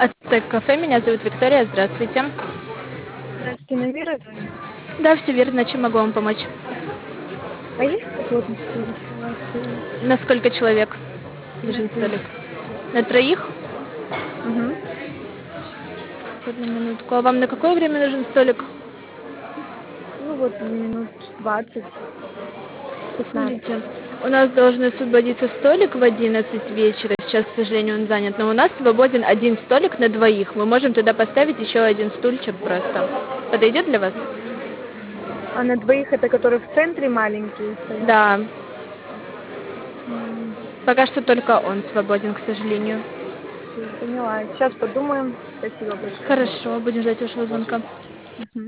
Ацтек кафе, меня зовут Виктория, здравствуйте. Здравствуйте, Навира звонит. Да, все верно, чем могу вам помочь? А есть свободный столик у вас На сколько человек на нужен столик? троих? На троих? Угу. Одну минутку. А вам на какое время нужен столик? Ну вот минут 20-15. Смотрите, у нас должен освободиться столик в 11 вечера. Сейчас, к сожалению, он занят. Но у нас свободен один столик на двоих. Мы можем туда поставить еще один стульчик просто. Подойдет для вас? А на двоих это которые в центре маленькие стоят? Да, М, пока что только он свободен, к сожалению. всё, поняла. Сейчас подумаем. Спасибо большое. Хорошо, будем ждать вашего звонка. Мгм.